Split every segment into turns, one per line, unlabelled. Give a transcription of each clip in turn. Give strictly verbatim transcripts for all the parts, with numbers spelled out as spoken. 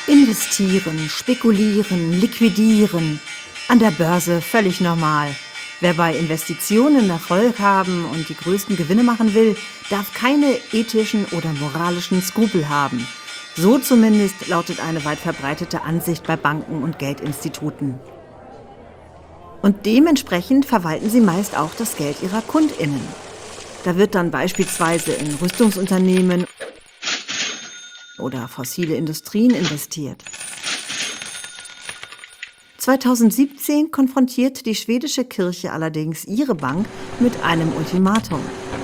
Investieren, spekulieren, liquidieren. An der Börse völlig normal. Wer bei Investitionen Erfolg haben und die größten Gewinne machen will, darf keine ethischen oder moralischen Skrupel haben. So zumindest lautet eine weit verbreitete Ansicht bei Banken und Geldinstituten. Und dementsprechend verwalten sie meist auch das Geld ihrer KundInnen. Da wird dann beispielsweise in Rüstungsunternehmen oder fossile Industrien investiert. zweitausendsiebzehn konfrontiert die schwedische Kirche allerdings ihre Bank mit einem Ultimatum.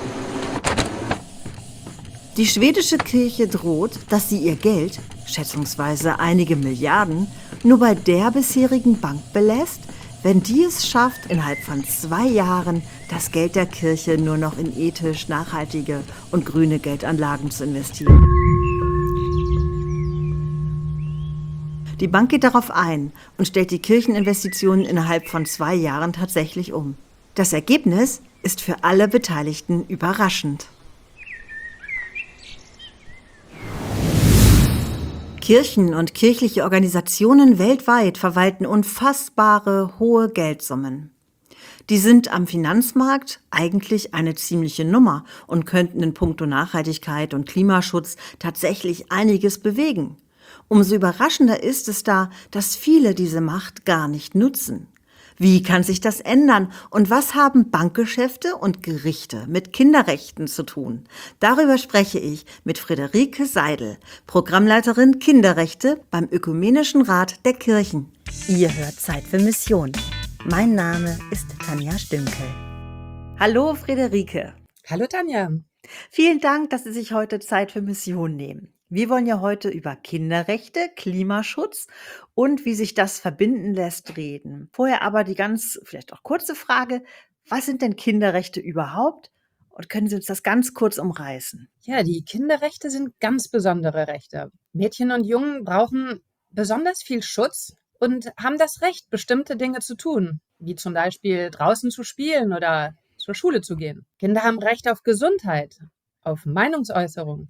Die schwedische Kirche droht, dass sie ihr Geld, schätzungsweise einige Milliarden, nur bei der bisherigen Bank belässt, wenn die es schafft, innerhalb von zwei Jahren das Geld der Kirche nur noch in ethisch nachhaltige und grüne Geldanlagen zu investieren. Die Bank geht darauf ein und stellt die Kircheninvestitionen innerhalb von zwei Jahren tatsächlich um. Das Ergebnis ist für alle Beteiligten überraschend. Kirchen und kirchliche Organisationen weltweit verwalten unfassbare hohe Geldsummen. Die sind am Finanzmarkt eigentlich eine ziemliche Nummer und könnten in puncto Nachhaltigkeit und Klimaschutz tatsächlich einiges bewegen. Umso überraschender ist es da, dass viele diese Macht gar nicht nutzen. Wie kann sich das ändern und was haben Bankgeschäfte und Gerichte mit Kinderrechten zu tun? Darüber spreche ich mit Friederike Seidel, Programmleiterin Kinderrechte beim Ökumenischen Rat der Kirchen.
Ihr hört Zeit für Mission. Mein Name ist Tanja Stünkel.
Hallo Friederike.
Hallo Tanja.
Vielen Dank, dass Sie sich heute Zeit für Mission nehmen. Wir wollen ja heute über Kinderrechte, Klimaschutz und wie sich das verbinden lässt reden. Vorher aber die ganz, vielleicht auch kurze Frage, was sind denn Kinderrechte überhaupt? Und können Sie uns das ganz kurz umreißen?
Ja, die Kinderrechte sind ganz besondere Rechte. Mädchen und Jungen brauchen besonders viel Schutz und haben das Recht, bestimmte Dinge zu tun, wie zum Beispiel draußen zu spielen oder zur Schule zu gehen. Kinder haben Recht auf Gesundheit, auf Meinungsäußerung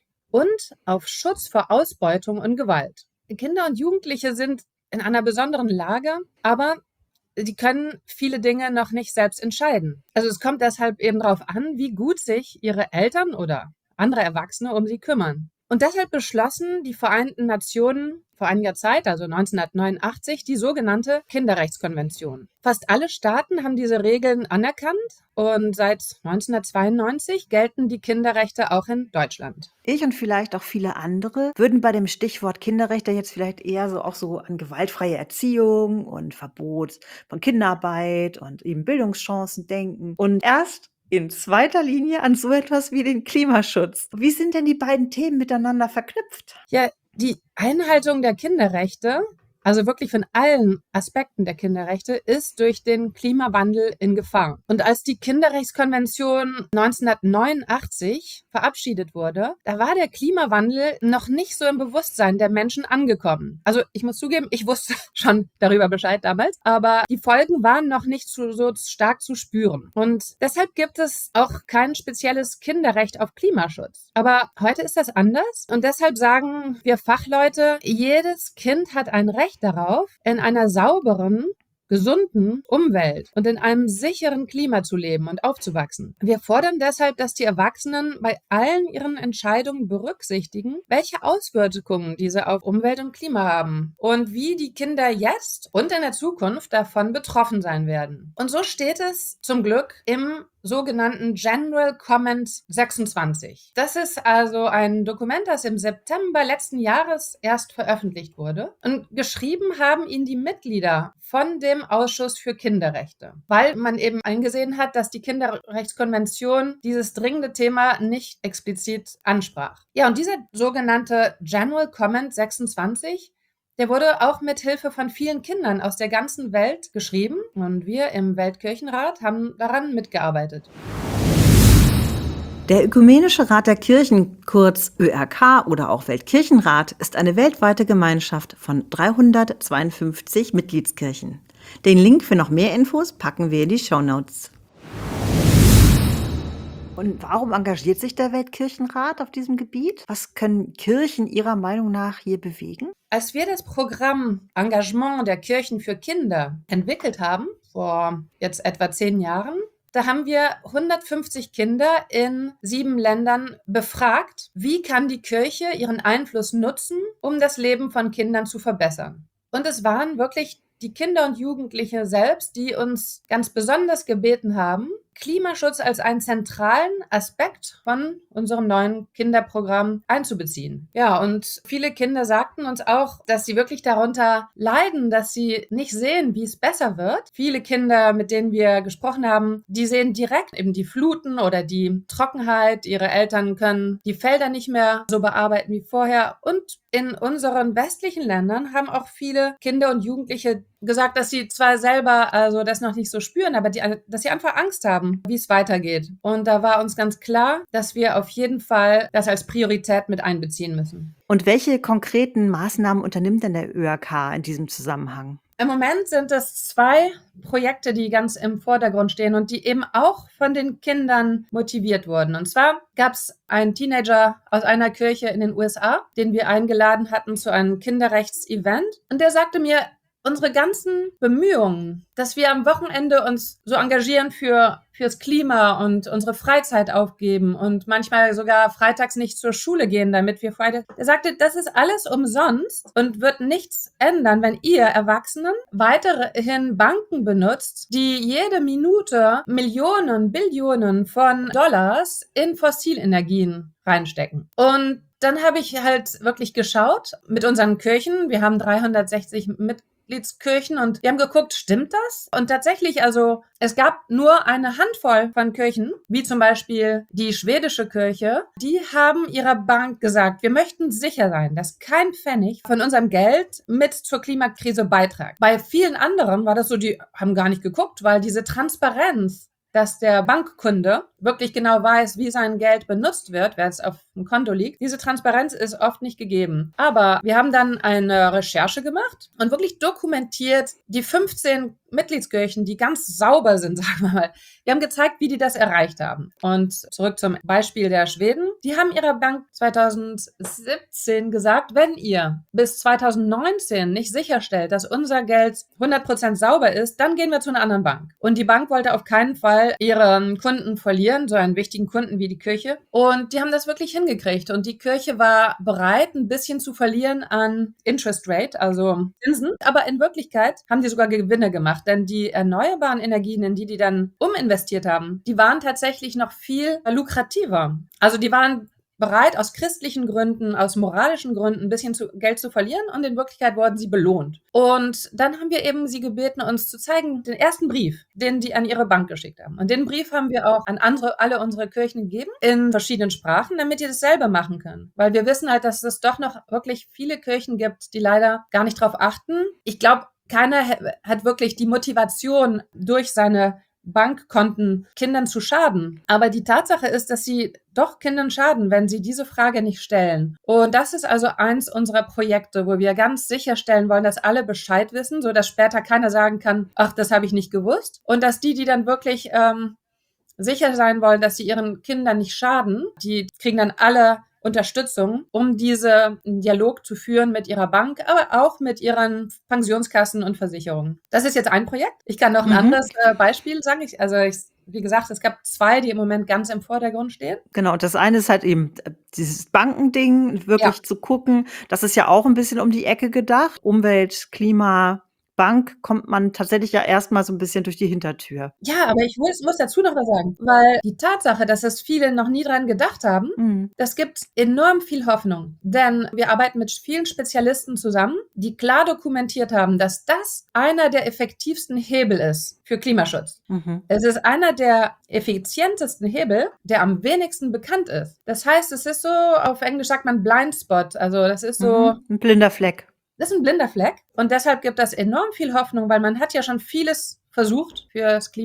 und auf Schutz vor Ausbeutung und Gewalt. Kinder und Jugendliche sind in einer besonderen Lage, aber sie können viele Dinge noch nicht selbst entscheiden. Also es kommt deshalb eben darauf an, wie gut sich ihre Eltern oder andere Erwachsene um sie kümmern. Und deshalb beschlossen die Vereinten Nationen vor einiger Zeit, also neunzehnhundertneunundachtzig, die sogenannte Kinderrechtskonvention. Fast alle Staaten haben diese Regeln anerkannt und seit neunzehnhundertzweiundneunzig gelten die Kinderrechte auch in Deutschland.
Ich und vielleicht auch viele andere würden bei dem Stichwort Kinderrechte jetzt vielleicht eher so auch so an gewaltfreie Erziehung und Verbot von Kinderarbeit und eben Bildungschancen denken. Und erst in zweiter Linie an so etwas wie den Klimaschutz. Wie sind denn die beiden Themen miteinander verknüpft?
Ja, die Einhaltung der Kinderrechte, also wirklich von allen Aspekten der Kinderrechte, ist durch den Klimawandel in Gefahr. Und als die Kinderrechtskonvention neunzehnhundertneunundachtzig verabschiedet wurde, da war der Klimawandel noch nicht so im Bewusstsein der Menschen angekommen. Also ich muss zugeben, ich wusste schon darüber Bescheid damals, aber die Folgen waren noch nicht so, so stark zu spüren. Und deshalb gibt es auch kein spezielles Kinderrecht auf Klimaschutz. Aber heute ist das anders und deshalb sagen wir Fachleute, jedes Kind hat ein Recht darauf, in einer sauberen, gesunden Umwelt und in einem sicheren Klima zu leben und aufzuwachsen. Wir fordern deshalb, dass die Erwachsenen bei allen ihren Entscheidungen berücksichtigen, welche Auswirkungen diese auf Umwelt und Klima haben und wie die Kinder jetzt und in der Zukunft davon betroffen sein werden. Und so steht es zum Glück im sogenannten General Comment sechsundzwanzig. Das ist also ein Dokument, das im September letzten Jahres erst veröffentlicht wurde. Und geschrieben haben ihn die Mitglieder von dem Ausschuss für Kinderrechte, weil man eben eingesehen hat, dass die Kinderrechtskonvention dieses dringende Thema nicht explizit ansprach. Ja, und dieser sogenannte General Comment sechsundzwanzig, der wurde auch mit Hilfe von vielen Kindern aus der ganzen Welt geschrieben und wir im Weltkirchenrat haben daran mitgearbeitet.
Der Ökumenische Rat der Kirchen, kurz Ö R K oder auch Weltkirchenrat, ist eine weltweite Gemeinschaft von dreihundertzweiundfünfzig Mitgliedskirchen. Den Link für noch mehr Infos packen wir in die Shownotes. Und warum engagiert sich der Weltkirchenrat auf diesem Gebiet? Was können Kirchen Ihrer Meinung nach hier bewegen?
als wir das Programm Engagement der Kirchen für Kinder entwickelt haben, vor jetzt etwa zehn Jahren, da haben wir hundertfünfzig Kinder in sieben Ländern befragt, wie kann die Kirche ihren Einfluss nutzen, um das Leben von Kindern zu verbessern. Und es waren wirklich die Kinder und Jugendliche selbst, die uns ganz besonders gebeten haben, Klimaschutz als einen zentralen Aspekt von unserem neuen Kinderprogramm einzubeziehen. Ja, und viele Kinder sagten uns auch, dass sie wirklich darunter leiden, dass sie nicht sehen, wie es besser wird. Viele Kinder, mit denen wir gesprochen haben, die sehen direkt eben die Fluten oder die Trockenheit. Ihre Eltern können die Felder nicht mehr so bearbeiten wie vorher. Und in unseren westlichen Ländern haben auch viele Kinder und Jugendliche gesagt, dass sie zwar selber also das noch nicht so spüren, aber die, dass sie einfach Angst haben, wie es weitergeht. Und da war uns ganz klar, dass wir auf jeden Fall das als Priorität mit einbeziehen müssen.
Und welche konkreten Maßnahmen unternimmt denn der Ö A K in diesem Zusammenhang?
Im Moment sind es zwei Projekte, die ganz im Vordergrund stehen und die eben auch von den Kindern motiviert wurden. Und zwar gab es einen Teenager aus einer Kirche in den U S A, den wir eingeladen hatten zu einem Kinderrechts-Event. Und der sagte mir, unsere ganzen Bemühungen, dass wir am Wochenende uns so engagieren für fürs Klima und unsere Freizeit aufgeben und manchmal sogar freitags nicht zur Schule gehen, damit wir Freitag. Er sagte, das ist alles umsonst und wird nichts ändern, wenn ihr Erwachsenen weiterhin Banken benutzt, die jede Minute Millionen, Billionen von Dollars in Fossilenergien reinstecken. Und dann habe ich halt wirklich geschaut mit unseren Kirchen. Wir haben dreihundertsechzig Mitgliedskirchen und wir haben geguckt, stimmt das? Und tatsächlich, also es gab nur eine Handvoll von Kirchen, wie zum Beispiel die schwedische Kirche, die haben ihrer Bank gesagt, wir möchten sicher sein, dass kein Pfennig von unserem Geld mit zur Klimakrise beiträgt. Bei vielen anderen war das so, die haben gar nicht geguckt, weil diese Transparenz, dass der Bankkunde wirklich genau weiß, wie sein Geld benutzt wird, wer es auf dem Konto liegt. Diese Transparenz ist oft nicht gegeben. Aber wir haben dann eine Recherche gemacht und wirklich dokumentiert die fünfzehn Mitgliedskirchen, die ganz sauber sind, sagen wir mal. Wir haben gezeigt, wie die das erreicht haben. Und zurück zum Beispiel der Schweden. Die haben ihrer Bank zweitausendsiebzehn gesagt, wenn ihr bis zweitausendneunzehn nicht sicherstellt, dass unser Geld hundert Prozent sauber ist, dann gehen wir zu einer anderen Bank. Und die Bank wollte auf keinen Fall ihren Kunden verlieren, so einen wichtigen Kunden wie die Kirche. Und die haben das wirklich hingekriegt. Und die Kirche war bereit, ein bisschen zu verlieren an Interest Rate, also Zinsen. Aber in Wirklichkeit haben die sogar Gewinne gemacht. Denn die erneuerbaren Energien, in die die dann uminvestiert haben, die waren tatsächlich noch viel lukrativer. Also die waren bereit, aus christlichen Gründen, aus moralischen Gründen ein bisschen zu, Geld zu verlieren und in Wirklichkeit wurden sie belohnt. Und dann haben wir eben sie gebeten, uns zu zeigen, den ersten Brief, den die an ihre Bank geschickt haben. Und den Brief haben wir auch an andere, alle unsere Kirchen gegeben, in verschiedenen Sprachen, damit die das selber machen können. Weil wir wissen halt, dass es doch noch wirklich viele Kirchen gibt, die leider gar nicht drauf achten. Ich glaube, keiner hat wirklich die Motivation, durch seine Bankkonten Kindern zu schaden. Aber die Tatsache ist, dass sie doch Kindern schaden, wenn sie diese Frage nicht stellen. Und das ist also eins unserer Projekte, wo wir ganz sicherstellen wollen, dass alle Bescheid wissen, so dass später keiner sagen kann, ach, das habe ich nicht gewusst. Und dass die, die dann wirklich ähm, sicher sein wollen, dass sie ihren Kindern nicht schaden, die kriegen dann alle Unterstützung, um diesen Dialog zu führen mit ihrer Bank, aber auch mit ihren Pensionskassen und Versicherungen. Das ist jetzt ein Projekt. Ich kann noch ein mhm. anderes äh, Beispiel sagen. Ich, also ich, wie gesagt, es gab zwei, die im Moment ganz im Vordergrund stehen.
Genau, und das eine ist halt eben dieses Bankending, wirklich ja. zu gucken. Das ist ja auch ein bisschen um die Ecke gedacht. Umwelt, Klima, Bank kommt man tatsächlich ja erstmal so ein bisschen durch die Hintertür.
Ja, aber ich muss, muss dazu noch was sagen, weil die Tatsache, dass es viele noch nie dran gedacht haben, mhm. das gibt enorm viel Hoffnung. Denn wir arbeiten mit vielen Spezialisten zusammen, die klar dokumentiert haben, dass das einer der effektivsten Hebel ist für Klimaschutz. Mhm. Es ist einer der effizientesten Hebel, der am wenigsten bekannt ist. Das heißt, es ist so, auf Englisch sagt man Blind Spot, also das ist so...
Mhm. Ein blinder Fleck.
Das ist ein blinder Fleck und deshalb gibt das enorm viel Hoffnung, weil man hat ja schon vieles versucht für das Klima,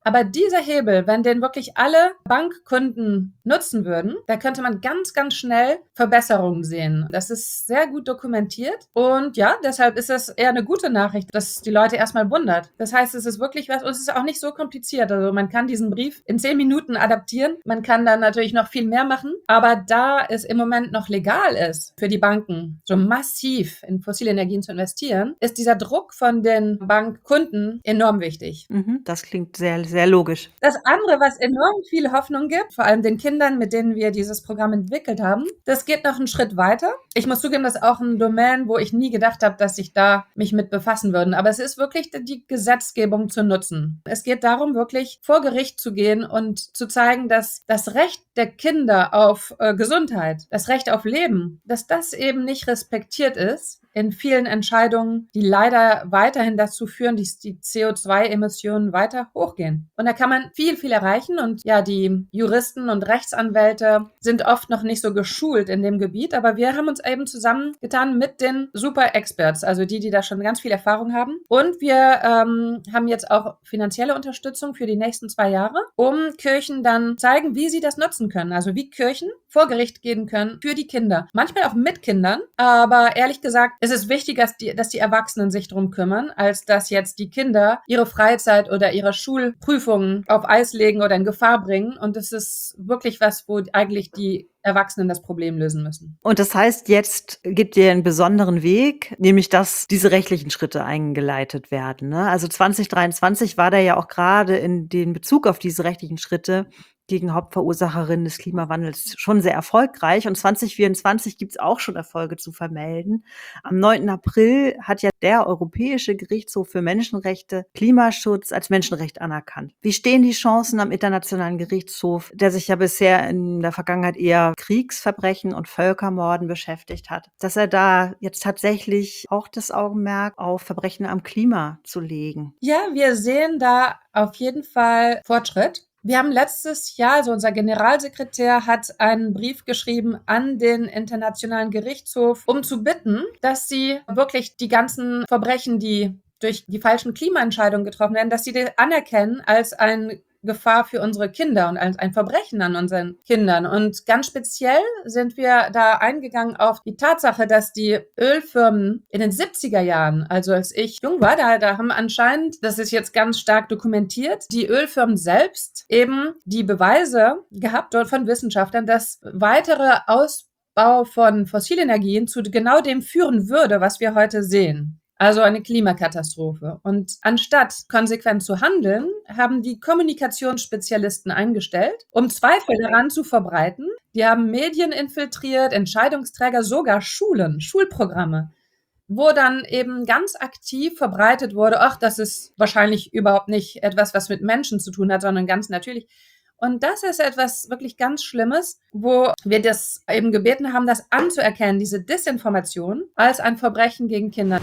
Aber dieser Hebel, wenn den wirklich alle Bankkunden nutzen würden, da könnte man ganz, ganz schnell Verbesserungen sehen. Das ist sehr gut dokumentiert und ja, deshalb ist es eher eine gute Nachricht, dass die Leute erstmal wundert. Das heißt, es ist wirklich was und es ist auch nicht so kompliziert. Also man kann diesen Brief in zehn Minuten adaptieren. Man kann dann natürlich noch viel mehr machen. Aber da es im Moment noch legal ist, für die Banken so massiv in fossile Energien zu investieren, ist dieser Druck von den Bankkunden enorm wichtig.
Mhm, das klingt sehr, sehr logisch.
Das andere, was enorm viel Hoffnung gibt, vor allem den Kindern, mit denen wir dieses Programm entwickelt haben, das geht noch einen Schritt weiter. Ich muss zugeben, das ist auch ein Domain, wo ich nie gedacht habe, dass ich da mich mit befassen würde. Aber es ist wirklich die Gesetzgebung zu nutzen. Es geht darum, wirklich vor Gericht zu gehen und zu zeigen, dass das Recht der Kinder auf äh, Gesundheit, das Recht auf Leben, dass das eben nicht respektiert ist in vielen Entscheidungen, die leider weiterhin dazu führen, dass die C O zwei Emissionen weiter hochgehen. Und da kann man viel, viel erreichen. Und ja, die Juristen und Rechtsanwälte sind oft noch nicht so geschult in dem Gebiet. Aber wir haben uns eben zusammengetan mit den Super-Experts, also die, die da schon ganz viel Erfahrung haben. Und wir ähm, haben jetzt auch finanzielle Unterstützung für die nächsten zwei Jahre, um Kirchen dann zeigen, wie sie das nutzen können. Also wie Kirchen vor Gericht gehen können für die Kinder. Manchmal auch mit Kindern. Aber ehrlich gesagt, es ist wichtiger, dass die, dass die Erwachsenen sich drum kümmern, als dass jetzt die Kinder ihre Freizeit oder ihre Schulprüfungen auf Eis legen oder in Gefahr bringen. Und das ist wirklich was, wo eigentlich die Erwachsenen das Problem lösen müssen.
Und das heißt, jetzt gibt ihr einen besonderen Weg, nämlich dass diese rechtlichen Schritte eingeleitet werden. Ne? Also zwanzig dreiundzwanzig war da ja auch gerade in den Bezug auf diese rechtlichen Schritte gegen Hauptverursacherinnen des Klimawandels schon sehr erfolgreich. Und zwanzig vierundzwanzig gibt es auch schon Erfolge zu vermelden. Am neunten April hat ja der Europäische Gerichtshof für Menschenrechte Klimaschutz als Menschenrecht anerkannt. Wie stehen die Chancen am Internationalen Gerichtshof, der sich ja bisher in der Vergangenheit eher Kriegsverbrechen und Völkermorden beschäftigt hat, dass er da jetzt tatsächlich auch das Augenmerk auf Verbrechen am Klima zu legen?
Ja, wir sehen da auf jeden Fall Fortschritt. Wir haben letztes Jahr, also unser Generalsekretär hat einen Brief geschrieben an den Internationalen Gerichtshof, um zu bitten, dass sie wirklich die ganzen Verbrechen, die durch die falschen Klimaentscheidungen getroffen werden, dass sie die anerkennen als ein Gefahr für unsere Kinder und als ein Verbrechen an unseren Kindern. Und ganz speziell sind wir da eingegangen auf die Tatsache, dass die Ölfirmen in den siebziger Jahren, also als ich jung war, da, da haben anscheinend, das ist jetzt ganz stark dokumentiert, die Ölfirmen selbst eben die Beweise gehabt dort von Wissenschaftlern, dass weitere Ausbau von fossilen Energien zu genau dem führen würde, was wir heute sehen. Also eine Klimakatastrophe. Und anstatt konsequent zu handeln, haben die Kommunikationsspezialisten eingestellt, um Zweifel daran zu verbreiten. Die haben Medien infiltriert, Entscheidungsträger, sogar Schulen, Schulprogramme, wo dann eben ganz aktiv verbreitet wurde, ach, das ist wahrscheinlich überhaupt nicht etwas, was mit Menschen zu tun hat, sondern ganz natürlich. Und das ist etwas wirklich ganz Schlimmes, wo wir das eben gebeten haben, das anzuerkennen, diese Desinformation als ein Verbrechen gegen Kinder.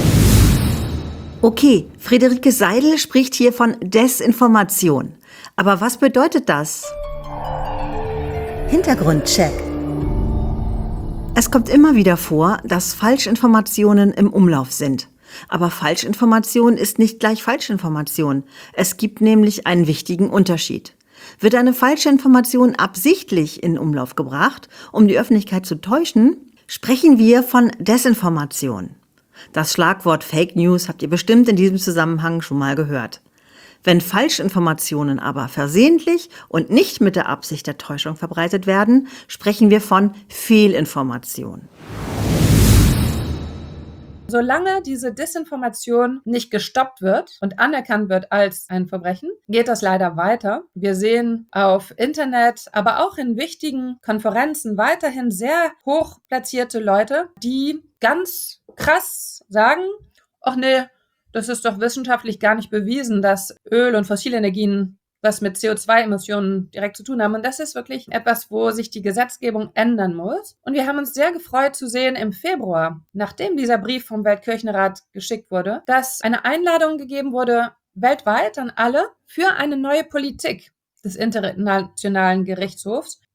Okay, Friederike Seidel spricht hier von Desinformation. Aber was bedeutet das?
Hintergrundcheck.
Es kommt immer wieder vor, dass Falschinformationen im Umlauf sind. Aber Falschinformation ist nicht gleich Falschinformation. Es gibt nämlich einen wichtigen Unterschied. Wird eine falsche Information absichtlich in Umlauf gebracht, um die Öffentlichkeit zu täuschen, sprechen wir von Desinformation. Das Schlagwort Fake News habt ihr bestimmt in diesem Zusammenhang schon mal gehört. Wenn Falschinformationen aber versehentlich und nicht mit der Absicht der Täuschung verbreitet werden, sprechen wir von Fehlinformation.
Solange diese Desinformation nicht gestoppt wird und anerkannt wird als ein Verbrechen, geht das leider weiter. Wir sehen auf Internet, aber auch in wichtigen Konferenzen weiterhin sehr hoch platzierte Leute, die ganz krass sagen, ach nee, das ist doch wissenschaftlich gar nicht bewiesen, dass Öl und fossile Energien was mit C O zwei Emissionen direkt zu tun haben. Und das ist wirklich etwas, wo sich die Gesetzgebung ändern muss. Und wir haben uns sehr gefreut zu sehen im Februar, nachdem dieser Brief vom Weltkirchenrat geschickt wurde, dass eine Einladung gegeben wurde, weltweit an alle, für eine neue Politik des Internationalen Gerichtshofs,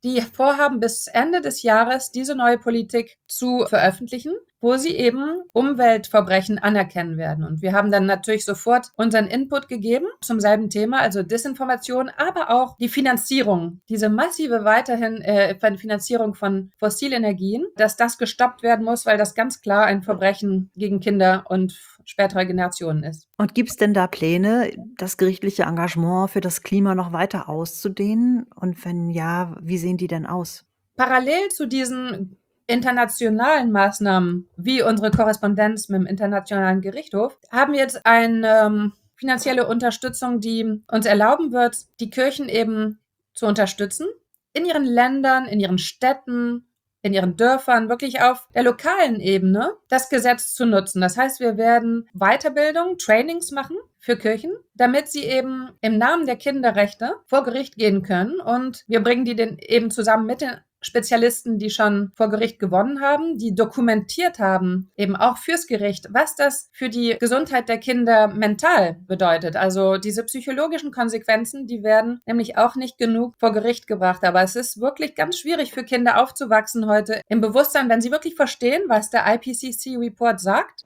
die vorhaben, bis Ende des Jahres diese neue Politik zu veröffentlichen, wo sie eben Umweltverbrechen anerkennen werden. Und wir haben dann natürlich sofort unseren Input gegeben zum selben Thema, also Desinformation, aber auch die Finanzierung, diese massive weiterhin äh, Finanzierung von Fossilenergien, dass das gestoppt werden muss, weil das ganz klar ein Verbrechen gegen Kinder und spätere Generationen ist.
Und gibt es denn da Pläne, das gerichtliche Engagement für das Klima noch weiter auszudehnen? Und wenn ja, wie sehen die denn aus?
Parallel zu diesen internationalen Maßnahmen, wie unsere Korrespondenz mit dem Internationalen Gerichtshof, haben wir jetzt eine ähm, finanzielle Unterstützung, die uns erlauben wird, die Kirchen eben zu unterstützen, in ihren Ländern, in ihren Städten, in ihren Dörfern, wirklich auf der lokalen Ebene das Gesetz zu nutzen. Das heißt, wir werden Weiterbildung, Trainings machen für Kirchen, damit sie eben im Namen der Kinderrechte vor Gericht gehen können. Und wir bringen die dann eben zusammen mit den Spezialisten, die schon vor Gericht gewonnen haben, die dokumentiert haben, eben auch fürs Gericht, was das für die Gesundheit der Kinder mental bedeutet. Also diese psychologischen Konsequenzen, die werden nämlich auch nicht genug vor Gericht gebracht. Aber es ist wirklich ganz schwierig für Kinder aufzuwachsen heute im Bewusstsein, wenn sie wirklich verstehen, was der I P C C-Report sagt.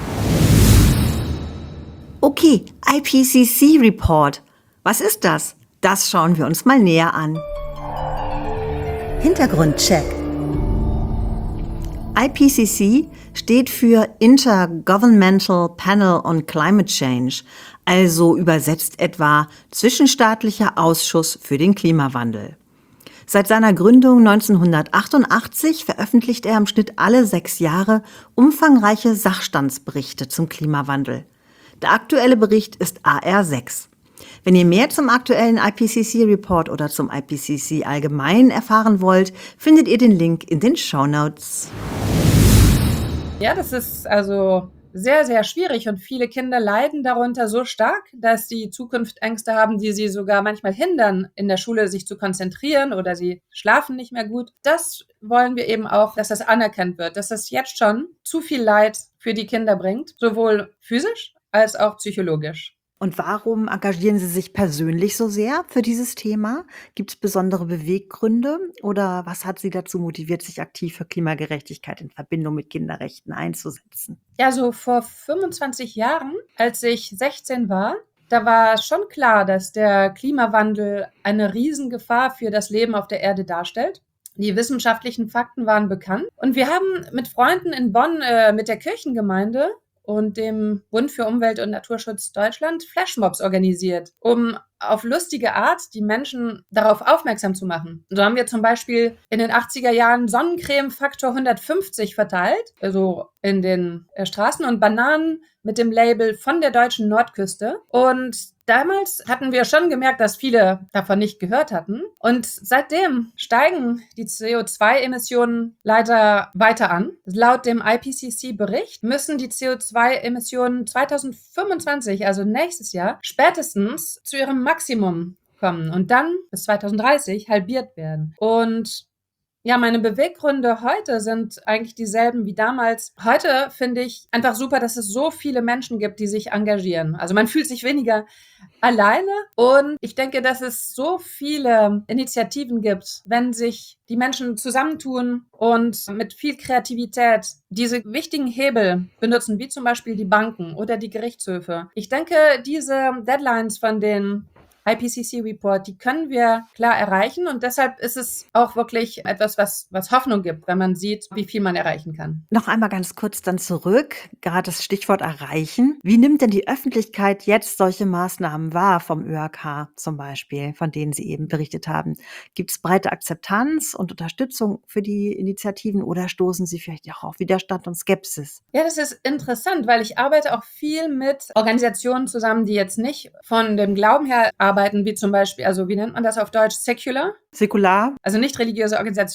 Okay, I P C C-Report. Was ist das? Das schauen wir uns mal näher an.
Hintergrundcheck.
I P C C steht für Intergovernmental Panel on Climate Change, also übersetzt etwa Zwischenstaatlicher Ausschuss für den Klimawandel. Seit seiner Gründung neunzehnhundertachtundachtzig veröffentlicht er im Schnitt alle sechs Jahre umfangreiche Sachstandsberichte zum Klimawandel. Der aktuelle Bericht ist A R sechs. Wenn ihr mehr zum aktuellen I P C C-Report oder zum I P C C allgemein erfahren wollt, findet ihr den Link in den Shownotes.
Ja, das ist also sehr, sehr schwierig und viele Kinder leiden darunter so stark, dass sie Zukunftsängste haben, die sie sogar manchmal hindern, in der Schule sich zu konzentrieren oder sie schlafen nicht mehr gut. Das wollen wir eben auch, dass das anerkannt wird, dass das jetzt schon zu viel Leid für die Kinder bringt, sowohl physisch als auch psychologisch.
Und warum engagieren Sie sich persönlich so sehr für dieses Thema? Gibt es besondere Beweggründe oder was hat Sie dazu motiviert, sich aktiv für Klimagerechtigkeit in Verbindung mit Kinderrechten einzusetzen?
Ja, so vor fünfundzwanzig Jahren, als ich sechzehn war, da war schon klar, dass der Klimawandel eine Riesengefahr für das Leben auf der Erde darstellt. Die wissenschaftlichen Fakten waren bekannt. Und wir haben mit Freunden in Bonn, äh, mit der Kirchengemeinde und dem Bund für Umwelt- und Naturschutz Deutschland Flashmobs organisiert, um auf lustige Art die Menschen darauf aufmerksam zu machen. So haben wir zum Beispiel in den achtziger Jahren Sonnencreme-Faktor hundertfünfzig verteilt, also in den äh, Straßen und Bananen mit dem Label von der deutschen Nordküste. Und damals hatten wir schon gemerkt, dass viele davon nicht gehört hatten. Und seitdem steigen die C O zwei Emissionen leider weiter an. Laut dem I P C C-Bericht müssen die C O zwei Emissionen zweitausendfünfundzwanzig, also nächstes Jahr, spätestens zu ihrem Maximum kommen und dann bis zweitausenddreißig halbiert werden. Und ja, meine Beweggründe heute sind eigentlich dieselben wie damals. Heute finde ich einfach super, dass es so viele Menschen gibt, die sich engagieren. Also man fühlt sich weniger alleine und ich denke, dass es so viele Initiativen gibt, wenn sich die Menschen zusammentun und mit viel Kreativität diese wichtigen Hebel benutzen, wie zum Beispiel die Banken oder die Gerichtshöfe. Ich denke, diese Deadlines von den I P C C-Report, die können wir klar erreichen und deshalb ist es auch wirklich etwas, was, was Hoffnung gibt, wenn man sieht, wie viel man erreichen kann.
Noch einmal ganz kurz dann zurück, gerade das Stichwort erreichen. Wie nimmt denn die Öffentlichkeit jetzt solche Maßnahmen wahr vom Ö A K zum Beispiel, von denen Sie eben berichtet haben? Gibt es breite Akzeptanz und Unterstützung für die Initiativen oder stoßen Sie vielleicht auch auf Widerstand und Skepsis?
Ja, das ist interessant, weil ich arbeite auch viel mit Organisationen zusammen, die jetzt nicht von dem Glauben her arbeiten, wie zum Beispiel, also wie nennt man das auf Deutsch, secular?
Säkular?
Also nicht religiöse Organisationen.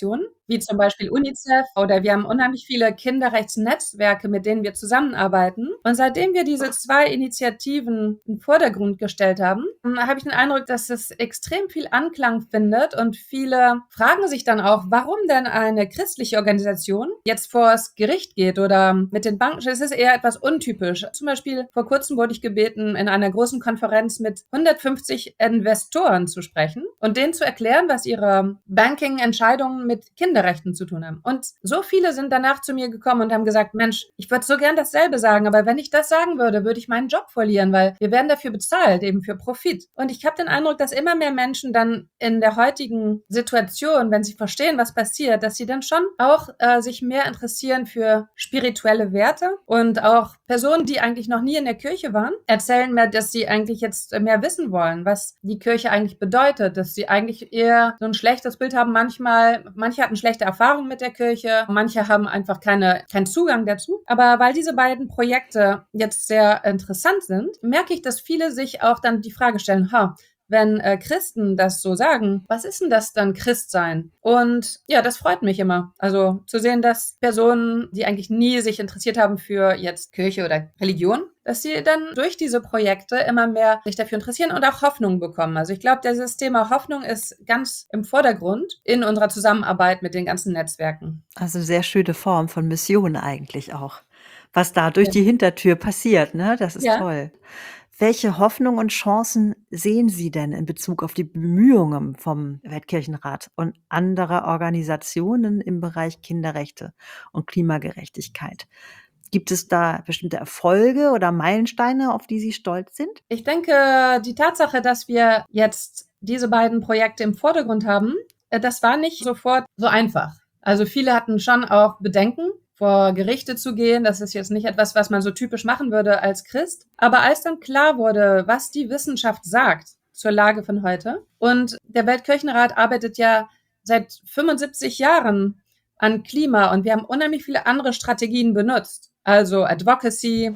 wie zum Beispiel UNICEF, oder wir haben unheimlich viele Kinderrechtsnetzwerke, mit denen wir zusammenarbeiten. Und seitdem wir diese zwei Initiativen in den Vordergrund gestellt haben, habe ich den Eindruck, dass es extrem viel Anklang findet und viele fragen sich dann auch, warum denn eine christliche Organisation jetzt vors Gericht geht oder mit den Banken. Es ist eher etwas untypisch. Zum Beispiel vor kurzem wurde ich gebeten, in einer großen Konferenz mit hundertfünfzig Investoren zu sprechen und denen zu erklären, was ihre Banking-Entscheidungen mit Kinderrechten zu tun haben. Und so viele sind danach zu mir gekommen und haben gesagt, Mensch, ich würde so gern dasselbe sagen, aber wenn ich das sagen würde, würde ich meinen Job verlieren, weil wir werden dafür bezahlt, eben für Profit. Und ich habe den Eindruck, dass immer mehr Menschen dann in der heutigen Situation, wenn sie verstehen, was passiert, dass sie dann schon auch äh, sich mehr interessieren für spirituelle Werte und auch Personen, die eigentlich noch nie in der Kirche waren, erzählen mir, dass sie eigentlich jetzt mehr wissen wollen, was die Kirche eigentlich bedeutet, dass sie eigentlich eher so ein schlechtes Bild haben. Manchmal, manche hatten schlechte Erfahrungen mit der Kirche, manche haben einfach keine, keinen Zugang dazu. Aber weil diese beiden Projekte jetzt sehr interessant sind, merke ich, dass viele sich auch dann die Frage stellen, ha, wenn äh, Christen das so sagen, was ist denn das dann Christsein? Und ja, das freut mich immer. Also zu sehen, dass Personen, die eigentlich nie sich interessiert haben für jetzt Kirche oder Religion, dass sie dann durch diese Projekte immer mehr sich dafür interessieren und auch Hoffnung bekommen. Also ich glaube, dieses Thema Hoffnung ist ganz im Vordergrund in unserer Zusammenarbeit mit den ganzen Netzwerken.
Also sehr schöne Form von Mission eigentlich auch. Was da durch
Ja.
die Hintertür passiert, ne? Das ist
Ja.
toll. Welche Hoffnung und Chancen sehen Sie denn in Bezug auf die Bemühungen vom Weltkirchenrat und anderer Organisationen im Bereich Kinderrechte und Klimagerechtigkeit? Gibt es da bestimmte Erfolge oder Meilensteine, auf die Sie stolz sind?
Ich denke, die Tatsache, dass wir jetzt diese beiden Projekte im Vordergrund haben, äh, das war nicht sofort so einfach. Also viele hatten schon auch Bedenken, vor Gerichte zu gehen. Das ist jetzt nicht etwas, was man so typisch machen würde als Christ. Aber als dann klar wurde, was die Wissenschaft sagt zur Lage von heute, und der Weltkirchenrat arbeitet ja seit fünfundsiebzig Jahren an Klima und wir haben unheimlich viele andere Strategien benutzt. Also Advocacy.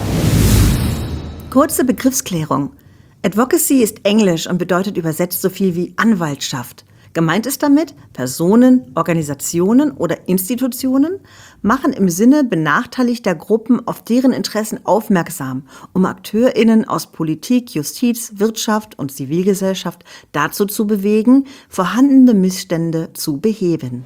Kurze Begriffsklärung. Advocacy ist Englisch und bedeutet übersetzt so viel wie Anwaltschaft. Gemeint ist damit, Personen, Organisationen oder Institutionen machen im Sinne benachteiligter Gruppen auf deren Interessen aufmerksam, um AkteurInnen aus Politik, Justiz, Wirtschaft und Zivilgesellschaft dazu zu bewegen, vorhandene Missstände zu beheben.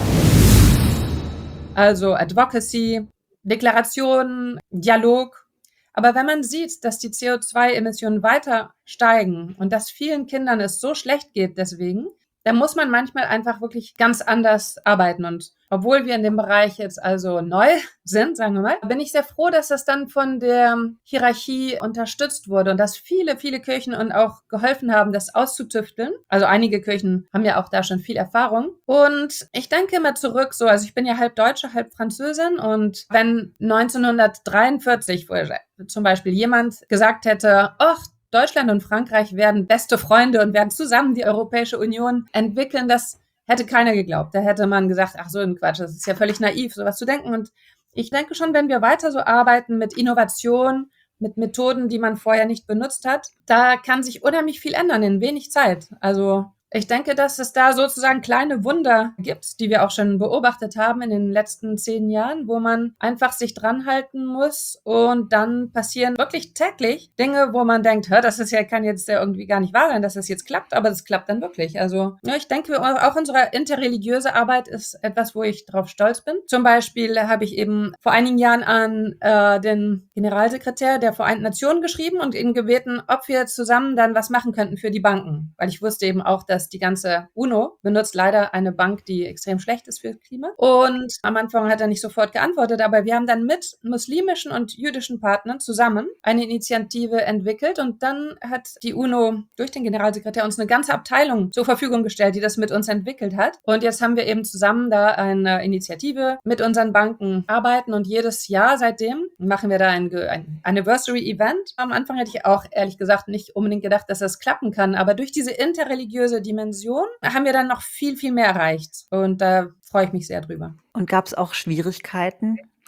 Also Advocacy, Deklarationen, Dialog. Aber wenn man sieht, dass die C O zwei Emissionen weiter steigen und dass vielen Kindern es so schlecht geht deswegen, da muss man manchmal einfach wirklich ganz anders arbeiten. Und obwohl wir in dem Bereich jetzt also neu sind, sagen wir mal, bin ich sehr froh, dass das dann von der Hierarchie unterstützt wurde und dass viele, viele Kirchen und auch geholfen haben, das auszutüfteln. Also einige Kirchen haben ja auch da schon viel Erfahrung. Und ich denke immer zurück, so, also ich bin ja halb Deutsche, halb Französin, und wenn neunzehnhundertdreiundvierzig zum Beispiel jemand gesagt hätte, ach, Deutschland und Frankreich werden beste Freunde und werden zusammen die Europäische Union entwickeln, das hätte keiner geglaubt. Da hätte man gesagt, ach so ein Quatsch, das ist ja völlig naiv, sowas zu denken. Und ich denke schon, wenn wir weiter so arbeiten mit Innovation, mit Methoden, die man vorher nicht benutzt hat, da kann sich unheimlich viel ändern in wenig Zeit. Also ich denke, dass es da sozusagen kleine Wunder gibt, die wir auch schon beobachtet haben in den letzten zehn Jahren, wo man einfach sich dran halten muss und dann passieren wirklich täglich Dinge, wo man denkt, hör, das ist ja, kann jetzt ja irgendwie gar nicht wahr sein, dass das jetzt klappt, aber es klappt dann wirklich. Also ja, ich denke, auch unsere interreligiöse Arbeit ist etwas, wo ich drauf stolz bin. Zum Beispiel habe ich eben vor einigen Jahren an äh, den Generalsekretär der Vereinten Nationen geschrieben und ihn gebeten, ob wir zusammen dann was machen könnten für die Banken, weil ich wusste eben auch, dass die ganze UNO benutzt leider eine Bank, die extrem schlecht ist für Klima. Und am Anfang hat er nicht sofort geantwortet, aber wir haben dann mit muslimischen und jüdischen Partnern zusammen eine Initiative entwickelt und dann hat die UNO durch den Generalsekretär uns eine ganze Abteilung zur Verfügung gestellt, die das mit uns entwickelt hat. Und jetzt haben wir eben zusammen da eine Initiative mit unseren Banken arbeiten und jedes Jahr seitdem machen wir da ein, ein Anniversary-Event. Am Anfang hätte ich auch ehrlich gesagt nicht unbedingt gedacht, dass das klappen kann, aber durch diese interreligiöse Dimension haben wir dann noch viel, viel mehr erreicht. Und da freue ich mich sehr drüber.
Und gab es auch Schwierigkeiten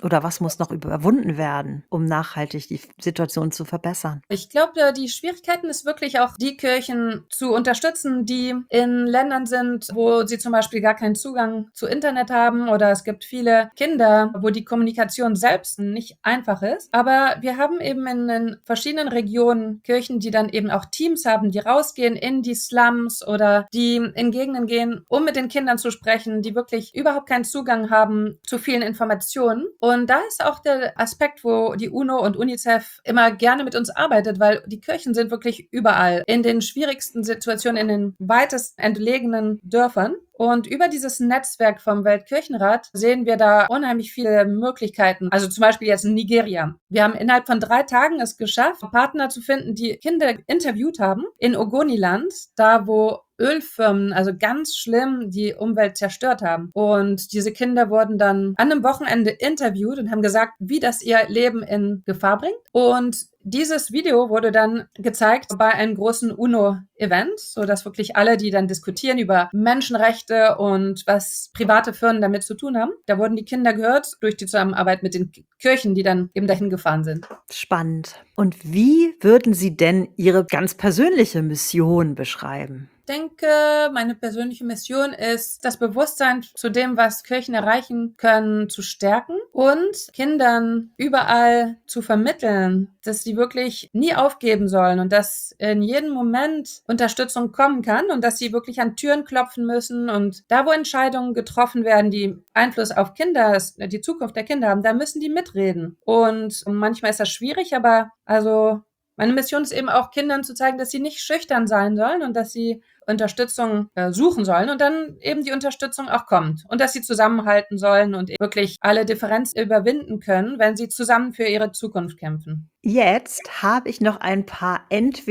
Oder was muss noch überwunden werden, um nachhaltig die Situation zu verbessern?
Ich glaube, die Schwierigkeiten ist wirklich auch, die Kirchen zu unterstützen, die in Ländern sind, wo sie zum Beispiel gar keinen Zugang zu Internet haben, oder es gibt viele Kinder, wo die Kommunikation selbst nicht einfach ist. Aber wir haben eben in den verschiedenen Regionen Kirchen, die dann eben auch Teams haben, die rausgehen in die Slums oder die in Gegenden gehen, um mit den Kindern zu sprechen, die wirklich überhaupt keinen Zugang haben zu vielen Informationen. Und da ist auch der Aspekt, wo die UNO und UNICEF immer gerne mit uns arbeitet, weil die Kirchen sind wirklich überall, in den schwierigsten Situationen, in den weitest entlegenen Dörfern. Und über dieses Netzwerk vom Weltkirchenrat sehen wir da unheimlich viele Möglichkeiten. Also zum Beispiel jetzt in Nigeria. Wir haben innerhalb von drei Tagen es geschafft, Partner zu finden, die Kinder interviewt haben in Ogoniland, da wo Ölfirmen, also ganz schlimm, die Umwelt zerstört haben. Und diese Kinder wurden dann an einem Wochenende interviewt und haben gesagt, wie das ihr Leben in Gefahr bringt. Und dieses Video wurde dann gezeigt bei einem großen UNO-Event, sodass wirklich alle, die dann diskutieren über Menschenrechte und was private Firmen damit zu tun haben, da wurden die Kinder gehört durch die Zusammenarbeit mit den Kirchen, die dann eben dahin gefahren sind.
Spannend. Und wie würden Sie denn Ihre ganz persönliche Mission beschreiben?
Ich denke, meine persönliche Mission ist, das Bewusstsein zu dem, was Kirchen erreichen können, zu stärken und Kindern überall zu vermitteln, dass sie wirklich nie aufgeben sollen und dass in jedem Moment Unterstützung kommen kann und dass sie wirklich an Türen klopfen müssen. Und da, wo Entscheidungen getroffen werden, die Einfluss auf Kinder, die Zukunft der Kinder haben, da müssen die mitreden. Und manchmal ist das schwierig, aber also meine Mission ist eben auch, Kindern zu zeigen, dass sie nicht schüchtern sein sollen und dass sie Unterstützung äh, suchen sollen und dann eben die Unterstützung auch kommt und dass sie zusammenhalten sollen und wirklich alle Differenzen überwinden können, wenn sie zusammen für ihre Zukunft kämpfen.
Jetzt habe ich noch ein paar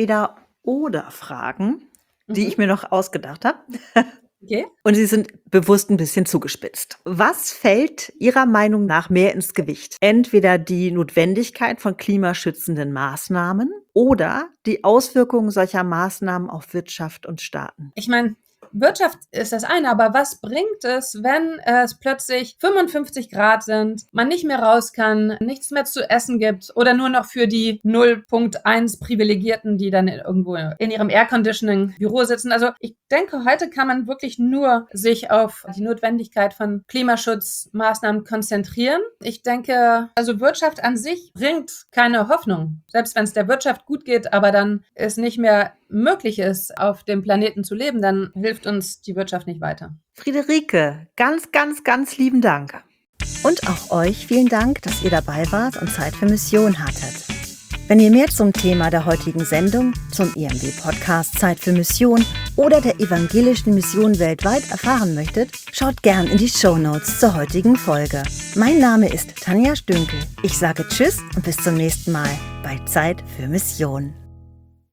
Entweder-oder-Fragen, die
Mhm.
ich mir noch ausgedacht habe.
Okay.
Und sie sind bewusst ein bisschen zugespitzt. Was fällt Ihrer Meinung nach mehr ins Gewicht? Entweder die Notwendigkeit von klimaschützenden Maßnahmen oder die Auswirkungen solcher Maßnahmen auf Wirtschaft und Staaten?
Ich meine, Wirtschaft ist das eine, aber was bringt es, wenn es plötzlich fünfundfünfzig Grad sind, man nicht mehr raus kann, nichts mehr zu essen gibt oder nur noch für die null Komma eins Privilegierten, die dann irgendwo in ihrem Airconditioning-Büro sitzen. Also ich denke, heute kann man wirklich nur sich auf die Notwendigkeit von Klimaschutzmaßnahmen konzentrieren. Ich denke, also Wirtschaft an sich bringt keine Hoffnung. Selbst wenn es der Wirtschaft gut geht, aber dann es nicht mehr möglich ist, auf dem Planeten zu leben, dann hilft uns die Wirtschaft nicht weiter.
Friederike, ganz, ganz, ganz lieben Dank.
Und auch euch vielen Dank, dass ihr dabei wart und Zeit für Mission hattet. Wenn ihr mehr zum Thema der heutigen Sendung, zum E M W-Podcast Zeit für Mission oder der evangelischen Mission weltweit erfahren möchtet, schaut gern in die Shownotes zur heutigen Folge. Mein Name ist Tanja Stünkel. Ich sage Tschüss und bis zum nächsten Mal bei Zeit für Mission.